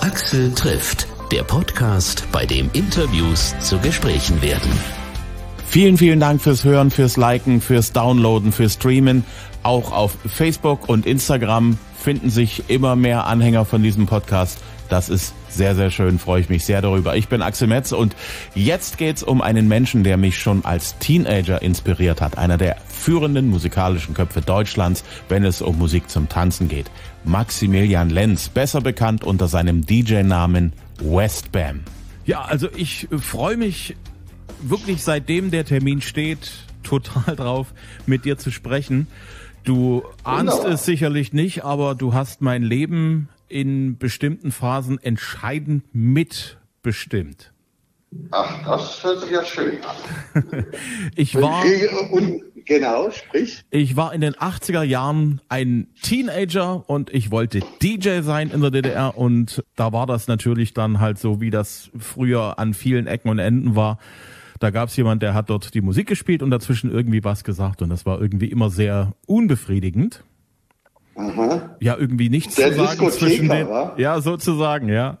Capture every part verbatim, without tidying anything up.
Axel trifft, der Podcast, bei dem Interviews zu Gesprächen werden. Vielen, vielen Dank fürs Hören, fürs Liken, fürs Downloaden, fürs Streamen. Auch auf Facebook und Instagram finden sich immer mehr Anhänger von diesem Podcast. Das ist sehr, sehr schön, freue ich mich sehr darüber. Ich bin Axel Metz und jetzt geht's um einen Menschen, der mich schon als Teenager inspiriert hat. Einer der führenden musikalischen Köpfe Deutschlands, wenn es um Musik zum Tanzen geht. Maximilian Lenz, besser bekannt unter seinem D J-Namen Westbam. Ja, also ich freue mich wirklich, seitdem der Termin steht, total drauf, mit dir zu sprechen. Du ahnst Wunderbar. Es sicherlich nicht, aber du hast mein Leben in bestimmten Phasen entscheidend mitbestimmt. Ach, das hört sich ja schön an. ich war, und, genau, sprich. Ich war in den achtziger Jahren ein Teenager und ich wollte D J sein in der D D R und da war das natürlich dann halt so, wie das früher an vielen Ecken und Enden war. Da gab es jemand, der hat dort die Musik gespielt und dazwischen irgendwie was gesagt und das war irgendwie immer sehr unbefriedigend. Aha. Ja, irgendwie nichts der zu sagen Diskotheker, zwischen den, wa? ja, sozusagen, ja.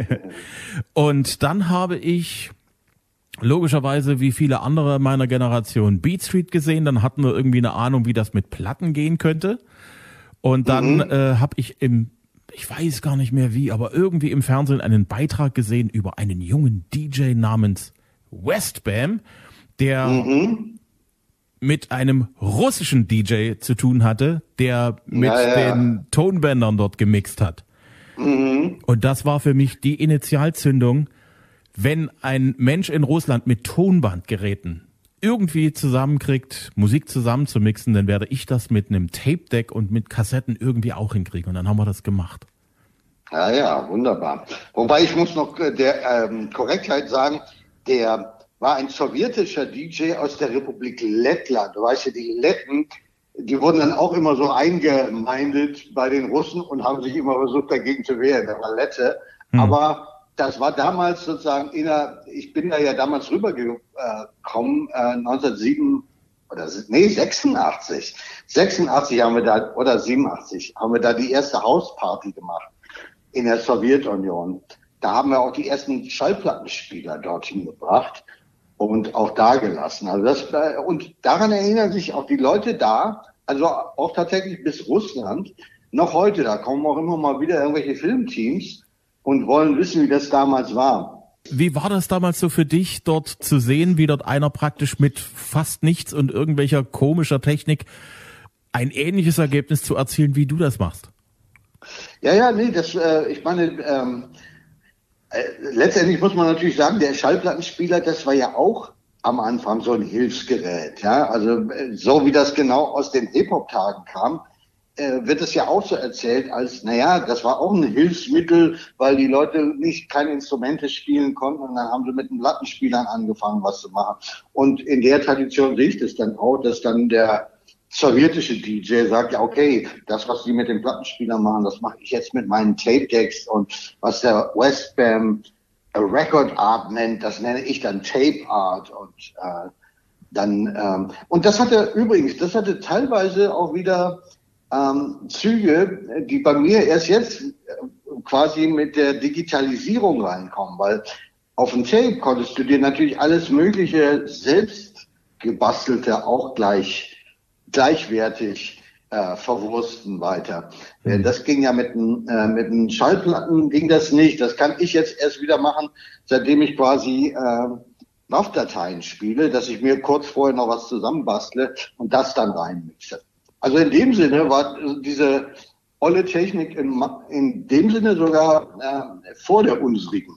Und dann habe ich logischerweise wie viele andere meiner Generation Beat Street gesehen, dann hatten wir irgendwie eine Ahnung, wie das mit Platten gehen könnte. Und dann mhm. äh, habe ich im, ich weiß gar nicht mehr wie, aber irgendwie im Fernsehen einen Beitrag gesehen über einen jungen D J namens Westbam, der mhm. mit einem russischen D J zu tun hatte, der mit ja, ja. den Tonbändern dort gemixt hat. Mhm. Und das war für mich die Initialzündung, wenn ein Mensch in Russland mit Tonbandgeräten irgendwie zusammenkriegt, Musik zusammenzumixen, dann werde ich das mit einem Tape-Deck und mit Kassetten irgendwie auch hinkriegen. Und dann haben wir das gemacht. Ja, ja, wunderbar. Wobei ich muss noch der ähm, Korrektheit sagen, der war ein sowjetischer D J aus der Republik Lettland. Du weißt ja, die Letten, die wurden dann auch immer so eingemeindet bei den Russen und haben sich immer versucht, dagegen zu wehren. Der war Lette. Hm. Aber das war damals sozusagen, in der, ich bin da ja damals rübergekommen, äh, neunzehnhundertsieben, oder nee, sechsundachtzig. sechsundachtzig haben wir da, oder siebenundachtzig, haben wir da die erste Hausparty gemacht in der Sowjetunion. Da haben wir auch die ersten Schallplattenspieler dorthin gebracht und auch da gelassen. Also das, und daran erinnern sich auch die Leute da, also auch tatsächlich bis Russland, noch heute, da kommen auch immer mal wieder irgendwelche Filmteams und wollen wissen, wie das damals war. Wie war das damals so für dich, dort zu sehen, wie dort einer praktisch mit fast nichts und irgendwelcher komischer Technik ein ähnliches Ergebnis zu erzielen, wie du das machst? Ja, ja, nee, das, äh, ich meine, ähm, äh, letztendlich muss man natürlich sagen, der Schallplattenspieler, das war ja auch am Anfang so ein Hilfsgerät, ja, also äh, so wie das genau aus den Hip-Hop-Tagen kam, äh, wird es ja auch so erzählt als, naja, das war auch ein Hilfsmittel, weil die Leute nicht keine Instrumente spielen konnten und dann haben sie mit den Plattenspielern angefangen, was zu machen. Und in der Tradition sehe ich das dann auch, dass dann der sowjetische D J sagt, ja okay, das, was die mit den Plattenspielern machen, das mache ich jetzt mit meinen Tape-Decks und was der Westbam Record Art nennt, das nenne ich dann Tape Art und äh, dann ähm, und das hatte übrigens, das hatte teilweise auch wieder ähm, Züge, die bei mir erst jetzt äh, quasi mit der Digitalisierung reinkommen, weil auf dem Tape konntest du dir natürlich alles Mögliche selbst gebastelte auch gleich gleichwertig äh, verwursten weiter. Mhm. Das ging ja mit den, äh, mit den Schallplatten ging das nicht. Das kann ich jetzt erst wieder machen, seitdem ich quasi äh, W A V-Dateien spiele, dass ich mir kurz vorher noch was zusammenbastle und das dann reinmixe. Also in dem Sinne war diese olle Technik in, in dem Sinne sogar äh, vor der unsrigen.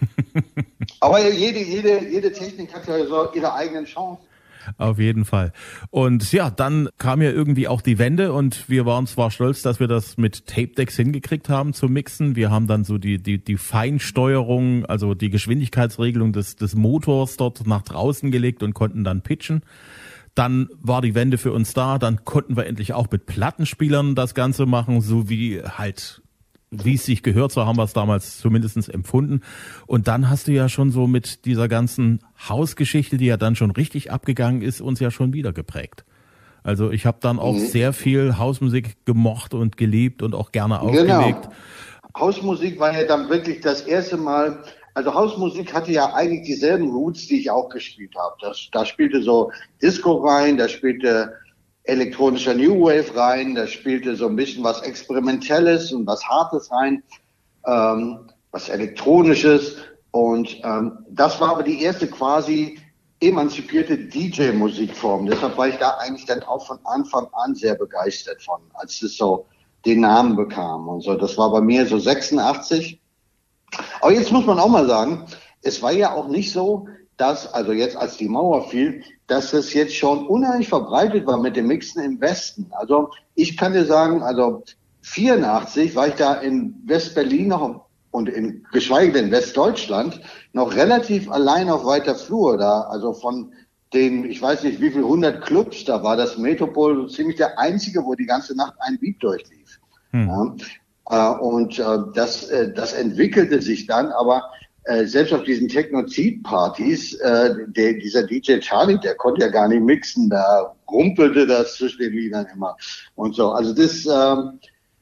Aber jede, jede, jede Technik hat ja so ihre eigenen Chancen. Auf jeden Fall. Und ja, dann kam ja irgendwie auch die Wende und wir waren zwar stolz, dass wir das mit Tape-Decks hingekriegt haben zu mixen. Wir haben dann so die, die, die Feinsteuerung, also die Geschwindigkeitsregelung des, des Motors dort nach draußen gelegt und konnten dann pitchen. Dann war die Wende für uns da, dann konnten wir endlich auch mit Plattenspielern das Ganze machen, so wie halt, wie es sich gehört, so haben wir es damals zumindest empfunden. Und dann hast du ja schon so mit dieser ganzen Hausgeschichte, die ja dann schon richtig abgegangen ist, uns ja schon wieder geprägt. Also ich habe dann auch mhm. sehr viel Hausmusik gemocht und geliebt und auch gerne aufgelegt. Genau. Hausmusik war ja dann wirklich das erste Mal, also Hausmusik hatte ja eigentlich dieselben Roots, die ich auch gespielt habe. Das, da spielte so Disco rein, da spielte elektronischer New Wave rein, da spielte so ein bisschen was Experimentelles und was Hartes rein, ähm, was Elektronisches. Und ähm, das war aber die erste quasi emanzipierte D J-Musikform. Deshalb war ich da eigentlich dann auch von Anfang an sehr begeistert von, als es so den Namen bekam und so. Das war bei mir so sechsundachtzig. Aber jetzt muss man auch mal sagen, es war ja auch nicht so, dass, also jetzt als die Mauer fiel, dass es jetzt schon unheimlich verbreitet war mit dem Mixen im Westen. Also ich kann dir sagen, also vierundachtzig war ich da in West-Berlin noch und in, geschweige denn Westdeutschland, noch relativ allein auf weiter Flur da. Also von den, ich weiß nicht wie viel, hundert Clubs, da war das Metropol so ziemlich der einzige, wo die ganze Nacht ein Beat durchlief. Hm. Ja, äh, und äh, das, äh, das entwickelte sich dann, aber äh, selbst auf diesen Technozid-Partys, äh, der, dieser D J Charlie, der konnte ja gar nicht mixen, da rumpelte das zwischen den Liedern immer und so. Also das, ähm,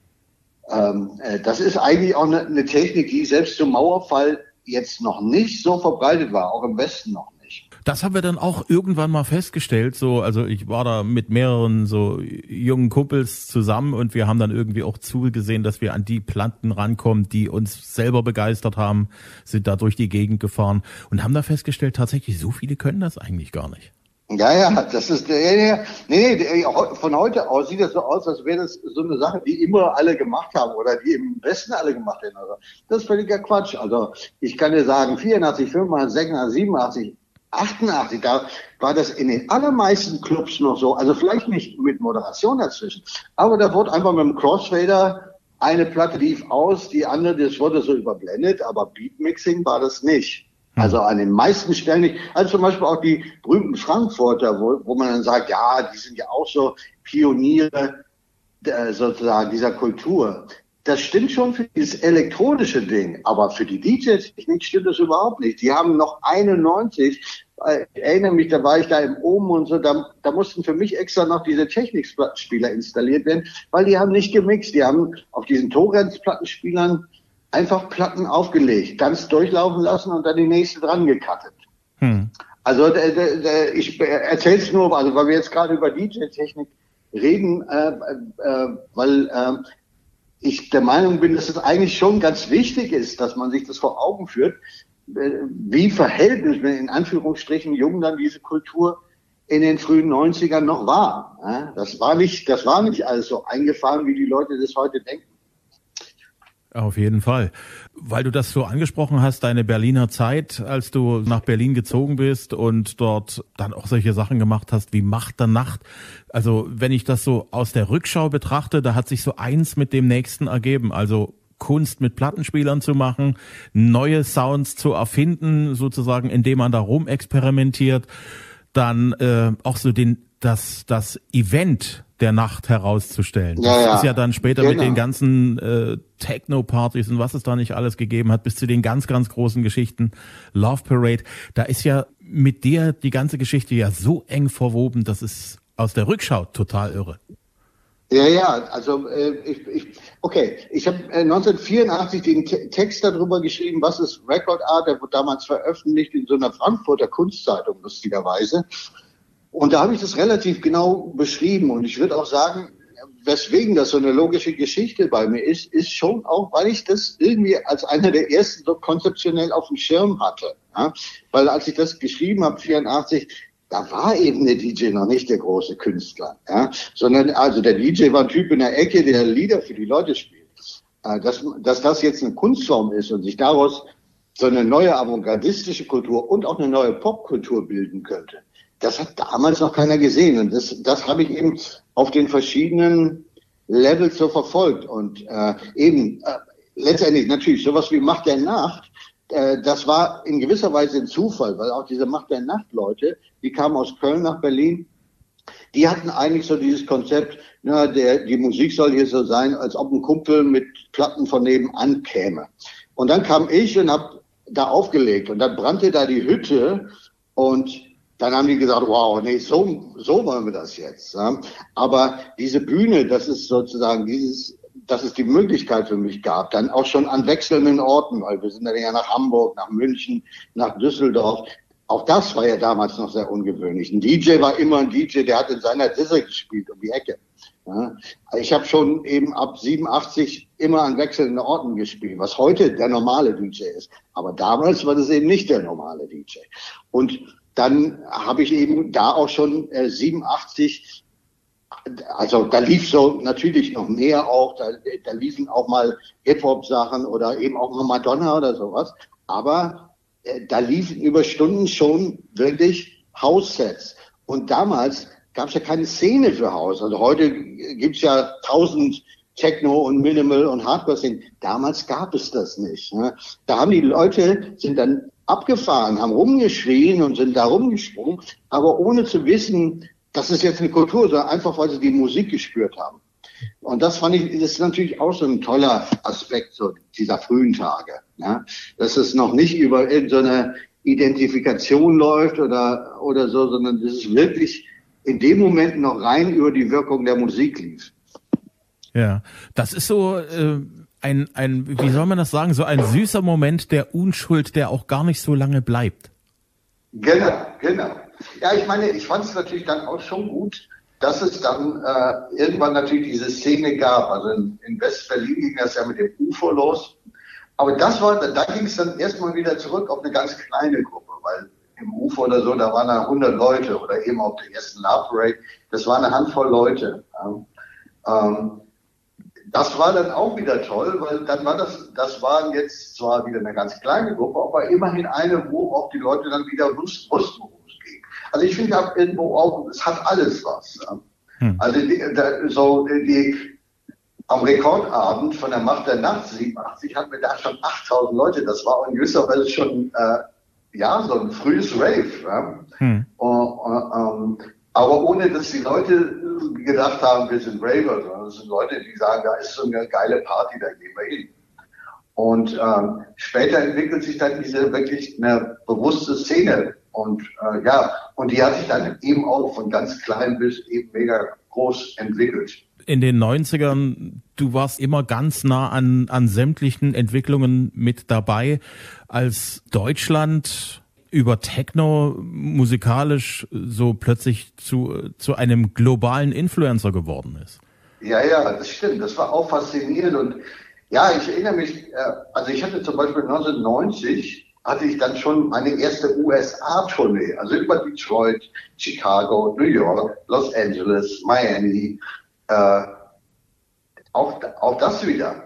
ähm, äh, das ist eigentlich auch eine, eine Technik, die selbst zum Mauerfall jetzt noch nicht so verbreitet war, auch im Westen noch nicht. Das haben wir dann auch irgendwann mal festgestellt, so, also ich war da mit mehreren so jungen Kumpels zusammen und wir haben dann irgendwie auch zugesehen, dass wir an die Platten rankommen, die uns selber begeistert haben, sind da durch die Gegend gefahren und haben da festgestellt, tatsächlich so viele können das eigentlich gar nicht. Ja, ja, das ist, ja, ja, nee, nee, von heute aus sieht das so aus, als wäre das so eine Sache, die immer alle gemacht haben oder die im Westen alle gemacht hätten. Also, das ist völliger Quatsch. Also, ich kann dir sagen, vierundachtzig, fünfundachtzig, sechsundachtzig, siebenundachtzig, achtundachtzig, da war das in den allermeisten Clubs noch so, also vielleicht nicht mit Moderation dazwischen, aber da wurde einfach mit dem Crossfader eine Platte lief aus, die andere, das wurde so überblendet, aber Beatmixing war das nicht. Also an den meisten Stellen nicht. Also zum Beispiel auch die berühmten Frankfurter, wo, wo man dann sagt, ja, die sind ja auch so Pioniere äh, sozusagen dieser Kultur. Das stimmt schon für dieses elektronische Ding, aber für die D J-Technik stimmt das überhaupt nicht. Die haben noch einundneunzig, äh, ich erinnere mich, da war ich da im Oben und so, da, da mussten für mich extra noch diese Technikspieler installiert werden, weil die haben nicht gemixt. Die haben auf diesen Torrents-Plattenspielern einfach Platten aufgelegt, ganz durchlaufen lassen und dann die nächste dran gecuttet. Hm. Also d- d- d- ich erzähle es nur, also weil wir jetzt gerade über D J-Technik reden, äh, äh, weil äh, ich der Meinung bin, dass es eigentlich schon ganz wichtig ist, dass man sich das vor Augen führt, äh, wie verhältnismäßig in Anführungsstrichen jung dann diese Kultur in den frühen neunzigern noch war. Ja? Das war nicht, das war nicht alles so eingefahren, wie die Leute das heute denken. Auf jeden Fall. Weil du das so angesprochen hast, deine Berliner Zeit, als du nach Berlin gezogen bist und dort dann auch solche Sachen gemacht hast wie Macht der Nacht. Also wenn ich das so aus der Rückschau betrachte, da hat sich so eins mit dem nächsten ergeben. Also Kunst mit Plattenspielern zu machen, neue Sounds zu erfinden, sozusagen, indem man da rumexperimentiert. Dann äh, auch so den das das Event der Nacht herauszustellen. Ja, das ja. ist ja dann später Genau. mit den ganzen äh, Techno-Partys und was es da nicht alles gegeben hat, bis zu den ganz, ganz großen Geschichten. Love Parade, da ist ja mit dir die ganze Geschichte ja so eng verwoben, das ist aus der Rückschau total irre. Ja, ja, also äh, ich, ich, okay, ich habe äh, neunzehnhundertvierundachtzig den Te- Text darüber geschrieben, was ist Record Art, der wurde damals veröffentlicht in so einer Frankfurter Kunstzeitung, lustigerweise. Und da habe ich das relativ genau beschrieben und ich würde auch sagen, weswegen das so eine logische Geschichte bei mir ist, ist schon auch, weil ich das irgendwie als einer der ersten so konzeptionell auf dem Schirm hatte. Ja? Weil als ich das geschrieben habe, vierundachtzig, da war eben der D J noch nicht der große Künstler, ja? Sondern also der D J war ein Typ in der Ecke, der Lieder für die Leute spielt. Äh, dass, dass das jetzt eine Kunstform ist und sich daraus so eine neue avantgardistische Kultur und auch eine neue Popkultur bilden könnte, das hat damals noch keiner gesehen. Und das, das habe ich eben auf den verschiedenen Levels so verfolgt. Und äh, eben äh, letztendlich natürlich sowas wie Macht der Nacht, äh, das war in gewisser Weise ein Zufall, weil auch diese Macht der Nacht-Leute, die kamen aus Köln nach Berlin, die hatten eigentlich so dieses Konzept, na, der, die Musik soll hier so sein, als ob ein Kumpel mit Platten von nebenan käme. Und dann kam ich und hab da aufgelegt und dann brannte da die Hütte und dann haben die gesagt, wow, nee, so, so wollen wir das jetzt. Ja. Aber diese Bühne, das ist sozusagen dieses, dass es die Möglichkeit für mich gab, dann auch schon an wechselnden Orten, weil wir sind dann ja nach Hamburg, nach München, nach Düsseldorf. Auch das war ja damals noch sehr ungewöhnlich. Ein D J war immer ein D J, der hat in seiner Disse gespielt um die Ecke. Ja, ich habe schon eben ab siebenundachtzig immer an wechselnden Orten gespielt, was heute der normale D J ist. Aber damals war das eben nicht der normale D J. Und dann habe ich eben da auch schon äh, siebenundachtzig, also da lief so natürlich noch mehr auch, da, da liefen auch mal Hip-Hop-Sachen oder eben auch mal Madonna oder sowas. Aber äh, da liefen über Stunden schon wirklich House-Sets. Und damals gab es ja keine Szene für House. Also heute gibt's ja tausend Techno und Minimal und Hardcore-Szenen. Damals gab es das nicht. Ne? Da haben die Leute, sind dann abgefahren, haben rumgeschrien und sind da rumgesprungen, aber ohne zu wissen, das ist jetzt eine Kultur, sondern einfach, weil sie die Musik gespürt haben. Und das fand ich, das ist natürlich auch so ein toller Aspekt so dieser frühen Tage. Ne? Dass es noch nicht über irgendeine Identifikation läuft oder, oder so, sondern dass es wirklich in dem Moment noch rein über die Wirkung der Musik lief. Ja, das ist so äh, ein, ein, wie soll man das sagen, so ein süßer Moment der Unschuld, der auch gar nicht so lange bleibt. Genau, genau. Ja, ich meine, ich fand es natürlich dann auch schon gut, dass es dann äh, irgendwann natürlich diese Szene gab. Also in, in West-Berlin ging das ja mit dem U F O los. Aber das war, da ging es dann erstmal wieder zurück auf eine ganz kleine Gruppe, weil im U F O oder so, da waren da hundert Leute oder eben auf der ersten Love Parade, das war eine Handvoll Leute. Ja. Ähm, das war dann auch wieder toll, weil dann war das, das waren jetzt zwar wieder eine ganz kleine Gruppe, aber immerhin eine, wo auch die Leute dann wieder wussten, worum es ging. Also ich finde ja irgendwo auch, es hat alles was. Ja. Hm. Also die, da, so die, am Rekordabend von der Macht der Nacht siebenundachtzig hatten wir da schon achttausend Leute. Das war in gewisser Weise schon äh, ja so ein frühes Rave. Ja. Hm. Und, ähm, aber ohne, dass die Leute gedacht haben, wir sind Raver, sondern es sind Leute, die sagen, da ist so eine geile Party, da gehen wir hin. Und ähm, später entwickelt sich dann diese wirklich eine bewusste Szene. Und äh, ja, und die hat sich dann eben auch von ganz klein bis eben mega groß entwickelt. In den neunzigern, du warst immer ganz nah an, an sämtlichen Entwicklungen mit dabei, als Deutschland über Techno musikalisch so plötzlich zu, zu einem globalen Influencer geworden ist. Ja, ja, das stimmt. Das war auch faszinierend. Und ja, ich erinnere mich, also ich hatte zum Beispiel neunzehnhundertneunzig, hatte ich dann schon meine erste U S A-Tournee, also über Detroit, Chicago, New York, Los Angeles, Miami, äh, auch, auch das wieder.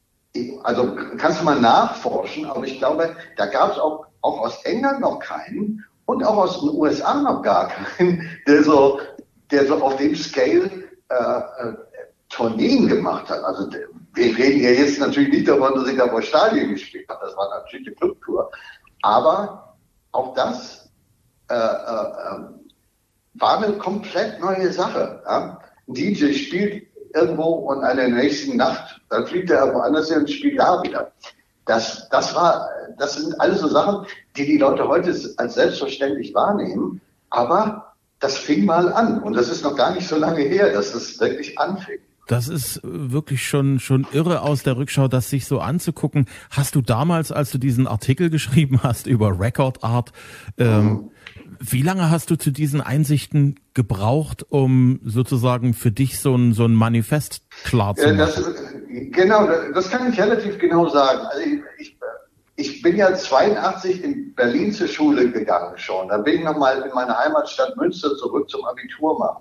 Also kannst du mal nachforschen, aber ich glaube, da gab es auch auch aus England noch keinen und auch aus den U S A noch gar keinen, der so, der so auf dem Scale äh, äh, Tourneen gemacht hat. Also wir reden ja jetzt natürlich nicht davon, dass ich da vor Stadien gespielt habe, das war natürlich eine Clubtour. Aber auch das äh, äh, war eine komplett neue Sache. Ja? Ein D J spielt irgendwo und an der nächsten Nacht, dann fliegt er irgendwo anders hin und spielt da wieder. Das, das war, das sind alles so Sachen, die die Leute heute als selbstverständlich wahrnehmen. Aber das fing mal an. Und das ist noch gar nicht so lange her, dass das wirklich anfing. Das ist wirklich schon, schon irre aus der Rückschau, das sich so anzugucken. Hast du damals, als du diesen Artikel geschrieben hast über Record Art, ähm, mhm. wie lange hast du zu diesen Einsichten gebraucht, um sozusagen für dich so ein, so ein Manifest klar zu machen? Das, genau, das kann ich relativ genau sagen. Also ich, ich, ich bin ja zweiundachtzig in Berlin zur Schule gegangen schon. Da bin ich nochmal in meine Heimatstadt Münster zurück zum Abitur machen.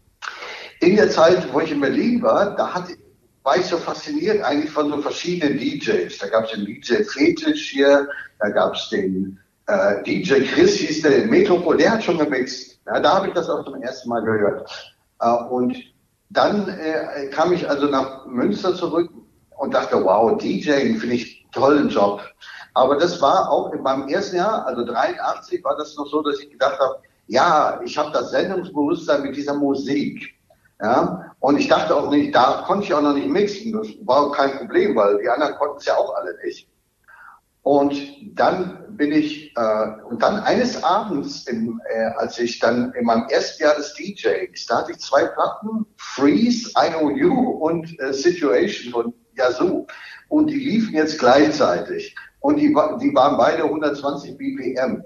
In der Zeit, wo ich in Berlin war, da hatte, war ich so fasziniert eigentlich von so verschiedenen D Js. Da gab es den D J Fetisch hier, da gab es den äh, D J Chris, hieß der in Metropol, der hat schon gemixt. Ja, da habe ich das auch zum ersten Mal gehört. Äh, und dann äh, kam ich also nach Münster zurück und dachte, wow, DJing finde ich einen tollen Job. Aber das war auch in meinem ersten Jahr, also dreiundachtzig, war das noch so, dass ich gedacht habe, ja, ich habe das Sendungsbewusstsein mit dieser Musik. Ja, und ich dachte auch nicht, da konnte ich auch noch nicht mixen. Das war auch kein Problem, weil die anderen konnten es ja auch alle nicht. Und dann bin ich, äh, und dann eines Abends, im, äh, als ich dann in meinem ersten Jahr des DJs, da hatte ich zwei Platten, Freeze, I Know You und äh, Situation von Yazoo. Und die liefen jetzt gleichzeitig. Und die, die waren beide hundertzwanzig B P M.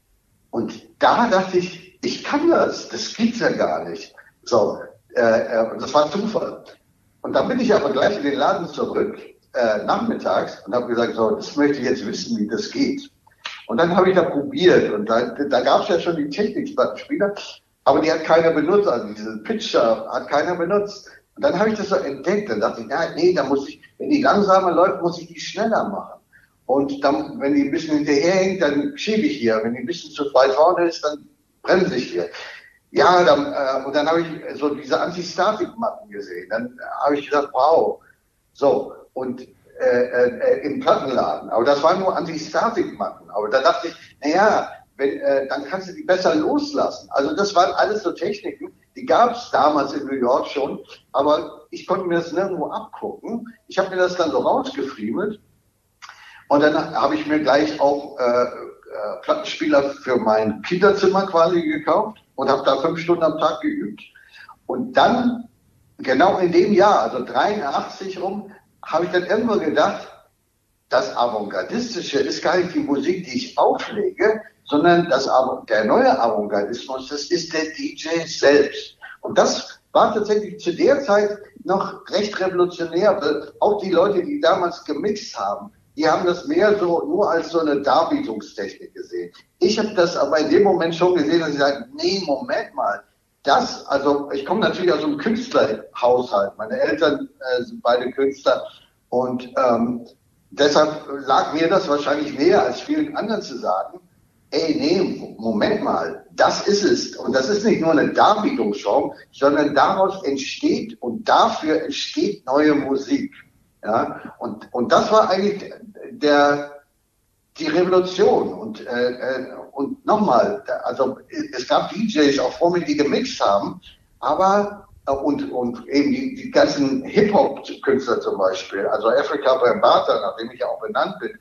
Und da dachte ich, ich kann das, das gibt's ja gar nicht. So, äh, äh, das war Zufall. Und dann bin ich aber gleich in den Laden zurück, äh, nachmittags, und habe gesagt, so, das möchte ich jetzt wissen, wie das geht. Und dann habe ich da probiert, und da, da gab es ja schon die Technik-Plattenspieler, aber die hat keiner benutzt, also diese Pitcher hat keiner benutzt. Und dann habe ich das so entdeckt, dann dachte ich, ja, nee, da muss ich, wenn die langsamer läuft, muss ich die schneller machen. Und dann, wenn die ein bisschen hinterherhängt, dann schiebe ich hier. Wenn die ein bisschen zu weit vorne ist, dann bremse ich hier. Ja, dann, äh, und dann habe ich so diese Anti-Static-Matten gesehen. Dann äh, habe ich gedacht, wow. So, und äh, äh, im Plattenladen. Aber das waren nur Anti-Static-Matten. Aber da dachte ich, naja, wenn, äh, dann kannst du die besser loslassen. Also das waren alles so Techniken, die gab es damals in New York schon. Aber ich konnte mir das nirgendwo abgucken. Ich habe mir das dann so rausgefriemelt. Und dann habe ich mir gleich auch äh, äh, Plattenspieler für mein Kinderzimmer quasi gekauft und habe da fünf Stunden am Tag geübt. Und dann, genau in dem Jahr, also dreiundachtzig rum, habe ich dann irgendwann gedacht, das Avantgardistische ist gar nicht die Musik, die ich auflege, sondern das, der neue Avantgardismus, das ist der D J selbst. Und das war tatsächlich zu der Zeit noch recht revolutionär, weil auch die Leute, die damals gemixt haben, die haben das mehr so nur als so eine Darbietungstechnik gesehen. Ich habe das aber in dem Moment schon gesehen, dass ich sage, nee, Moment mal, das, also ich komme natürlich aus einem Künstlerhaushalt. Meine Eltern äh, sind beide Künstler und ähm, deshalb lag mir das wahrscheinlich näher als vielen anderen zu sagen, ey, nee, Moment mal, das ist es. Und das ist nicht nur eine Darbietungsshow, sondern daraus entsteht und dafür entsteht neue Musik. Ja, und, und das war eigentlich der, die Revolution. Und, äh, und nochmal, also es gab D Js auch vor mir, die gemixt haben, aber, und, und eben die, die ganzen Hip-Hop-Künstler zum Beispiel, also Afrika Bambaataa, nach dem ich ja auch benannt bin,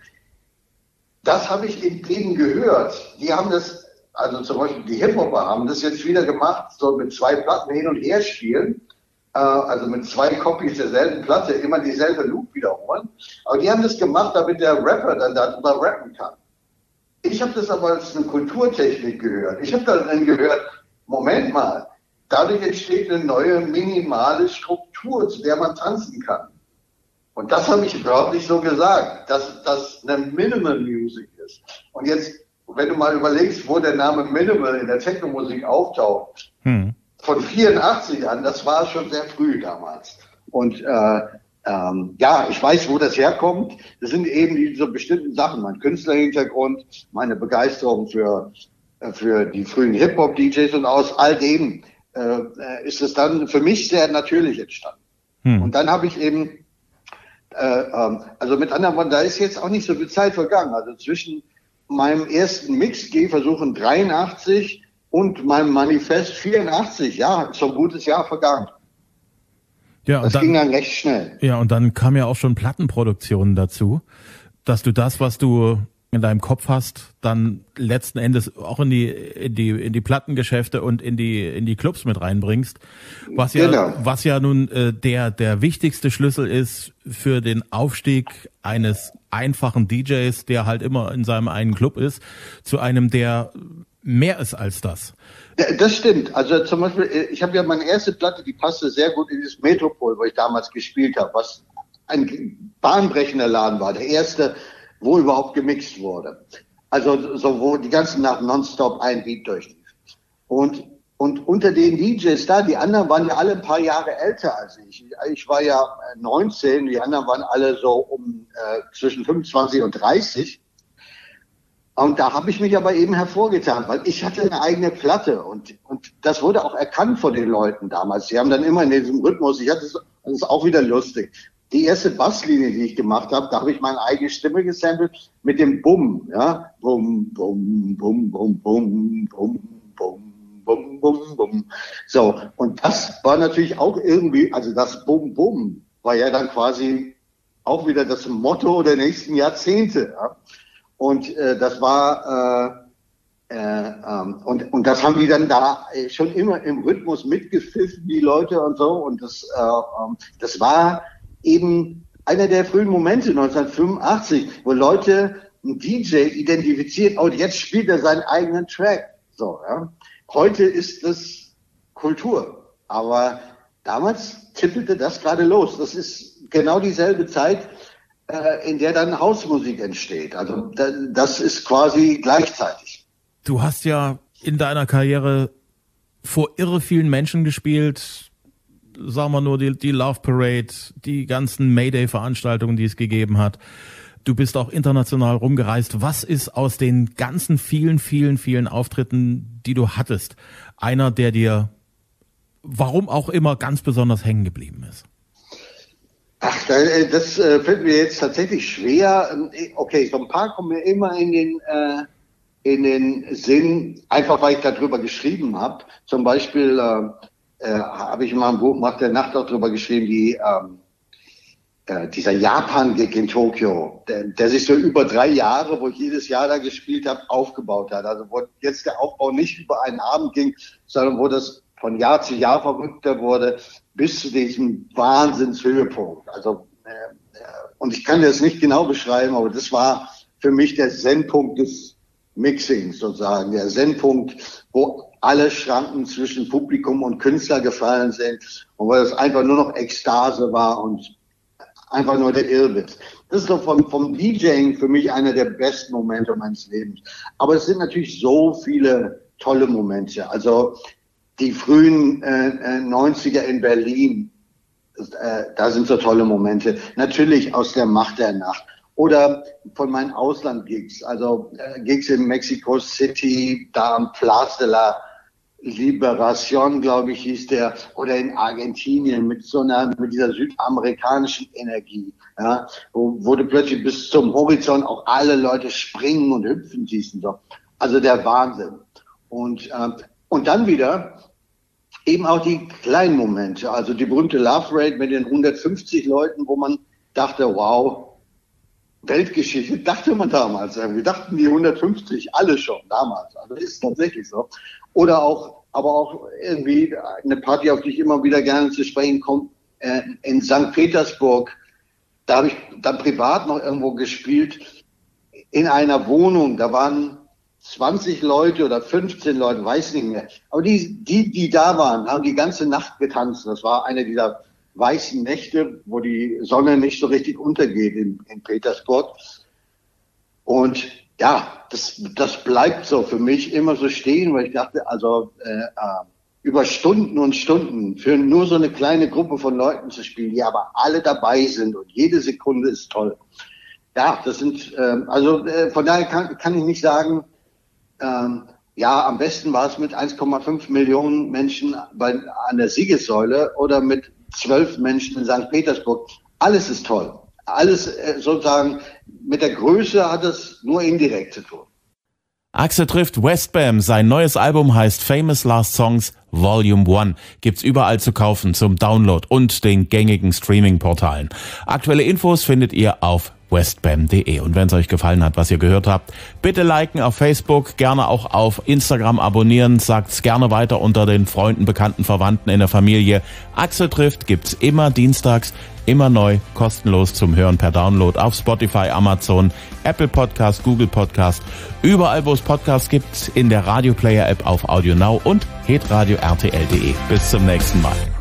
das habe ich in denen gehört. Die haben das, also zum Beispiel die Hip-Hopper haben das jetzt wieder gemacht, so mit zwei Platten hin und her spielen. Also mit zwei Copies derselben Platte immer dieselbe Loop wiederholen. Aber die haben das gemacht, damit der Rapper dann darüber rappen kann. Ich habe das aber als eine Kulturtechnik gehört. Ich habe dann gehört, Moment mal, dadurch entsteht eine neue minimale Struktur, zu der man tanzen kann. Und das habe ich wörtlich so gesagt, dass das eine Minimal Music ist. Und jetzt, wenn du mal überlegst, wo der Name Minimal in der Techno-Musik auftaucht, hm. von vierundachtzig an, das war schon sehr früh damals. Und äh, ähm, ja, ich weiß, wo das herkommt. Das sind eben diese bestimmten Sachen, mein Künstlerhintergrund, meine Begeisterung für, für die frühen Hip-Hop-D Js und aus all dem äh, ist es dann für mich sehr natürlich entstanden. Hm. Und dann habe ich eben, äh, ähm, also mit anderen Worten, da ist jetzt auch nicht so viel Zeit vergangen. Also zwischen meinem ersten Mix-G-Versuch in dreiundachtzig und meinem Manifest vierundachtzig, ja, ist so ein gutes Jahr vergangen. Ja, und das dann, ging dann recht schnell. Ja, und dann kam ja auch schon Plattenproduktionen dazu, dass du das, was du in deinem Kopf hast, dann letzten Endes auch in die in die in die Plattengeschäfte und in die in die Clubs mit reinbringst, was ja genau. was ja nun äh, der der wichtigste Schlüssel ist für den Aufstieg eines einfachen D Js, der halt immer in seinem einen Club ist, zu einem, der mehr ist als das. Das stimmt. Also zum Beispiel, ich habe ja meine erste Platte, die passte sehr gut in das Metropol, wo ich damals gespielt habe, was ein bahnbrechender Laden war. Der erste, wo überhaupt gemixt wurde. Also so, wo die ganze Nacht nonstop ein Beat durchlief. Und, und unter den D Js da, die anderen waren ja alle ein paar Jahre älter als ich. Ich war ja neunzehn, die anderen waren alle so um äh, zwischen fünfundzwanzig und dreißig. Und da habe ich mich aber eben hervorgetan, weil ich hatte eine eigene Platte und, und das wurde auch erkannt von den Leuten damals. Die haben dann immer in diesem Rhythmus, ich hatte es, das ist auch wieder lustig. Die erste Basslinie, die ich gemacht habe, da habe ich meine eigene Stimme gesampelt mit dem Bum, ja, Bum, Bum, Bum, Bum, Bum, Bum, Bum, Bum, Bum, Bum. So, und das war natürlich auch irgendwie, also das Bum, Bum war ja dann quasi auch wieder das Motto der nächsten Jahrzehnte. Ja? Und äh, das war, äh, äh, ähm, und, und das haben die dann da schon immer im Rhythmus mitgepfiffen, die Leute und so. Und das, äh, äh, das war eben einer der frühen Momente neunzehnhundertfünfundachtzig, wo Leute ein D J identifiziert, oh, jetzt spielt er seinen eigenen Track. So, ja. Heute ist das Kultur, aber damals tippelte das gerade los. Das ist genau dieselbe Zeit, äh, in der dann Hausmusik entsteht. Also da, das ist quasi gleichzeitig. Du hast ja in deiner Karriere vor irre vielen Menschen gespielt. Sagen wir nur die, die Love Parade, die ganzen Mayday-Veranstaltungen, die es gegeben hat. Du bist auch international rumgereist. Was ist aus den ganzen vielen, vielen, vielen Auftritten, die du hattest, einer, der dir, warum auch immer, ganz besonders hängen geblieben ist? Ach, das fällt mir jetzt tatsächlich schwer. Okay, so ein paar kommen mir immer in den, äh, in den Sinn, einfach weil ich darüber geschrieben habe. Zum Beispiel äh, Äh, habe ich mal ein Buch Macht der Nacht auch drüber geschrieben, die, ähm, äh, dieser Japan-Gig in Tokio, der, der sich so über drei Jahre, wo ich jedes Jahr da gespielt habe, aufgebaut hat. Also wo jetzt der Aufbau nicht über einen Abend ging, sondern wo das von Jahr zu Jahr verrückter wurde, bis zu diesem Wahnsinnshöhepunkt. Also, äh, und ich kann das nicht genau beschreiben, aber das war für mich der Zen-Punkt des Mixings sozusagen, der Zen-Punkt, wo alle Schranken zwischen Publikum und Künstler gefallen sind und weil es einfach nur noch Ekstase war und einfach nur der Irrwitz. Das ist so vom, vom DJing für mich einer der besten Momente meines Lebens. Aber es sind natürlich so viele tolle Momente. Also die frühen äh, neunziger in Berlin, äh, da sind so tolle Momente. Natürlich aus der Macht der Nacht. Oder von meinen Ausland-Gigs, also äh, Gigs in Mexico City, da am Place de la Liberación, glaube ich, hieß der, oder in Argentinien mit so einer, mit dieser südamerikanischen Energie, ja, wo, wo du plötzlich bis zum Horizont auch alle Leute springen und hüpfen siehst und so. Also der Wahnsinn. Und, äh, und dann wieder eben auch die kleinen Momente, also die berühmte Love Parade mit den hundertfünfzig Leuten, wo man dachte, wow, Weltgeschichte, dachte man damals. Wir dachten die hundertfünfzig alle schon damals. Also das ist tatsächlich so. Oder auch, aber auch irgendwie eine Party, auf die ich immer wieder gerne zu sprechen komme, äh, in Sankt Petersburg. Da habe ich dann privat noch irgendwo gespielt, in einer Wohnung. Da waren zwanzig Leute oder fünfzehn Leute, weiß nicht mehr. Aber die, die, die da waren, haben die ganze Nacht getanzt. Das war eine dieser weißen Nächte, wo die Sonne nicht so richtig untergeht in, in Petersburg. Und ja, das, das bleibt so für mich immer so stehen, weil ich dachte, also äh, äh, über Stunden und Stunden für nur so eine kleine Gruppe von Leuten zu spielen, die aber alle dabei sind und jede Sekunde ist toll. Ja, das sind, äh, also äh, von daher kann, kann ich nicht sagen, ähm, ja, am besten war es mit eins Komma fünf Millionen Menschen bei, an der Siegessäule oder mit zwölf Menschen in Sankt Petersburg. Alles ist toll. Alles äh, sozusagen mit der Größe hat es nur indirekt zu tun. Axel trifft Westbam. Sein neues Album heißt Famous Last Songs Volume eins. Gibt's überall zu kaufen zum Download und den gängigen Streaming-Portalen. Aktuelle Infos findet ihr auf westbam punkt de. Und wenn es euch gefallen hat, was ihr gehört habt, bitte liken auf Facebook, gerne auch auf Instagram abonnieren, sagt's gerne weiter unter den Freunden, Bekannten, Verwandten in der Familie. Axel trifft gibt's immer dienstags, immer neu, kostenlos zum Hören per Download auf Spotify, Amazon, Apple Podcast, Google Podcast, überall wo es Podcasts gibt, in der Radio Player App auf Audio Now und hitradio R T L punkt de. Bis zum nächsten Mal.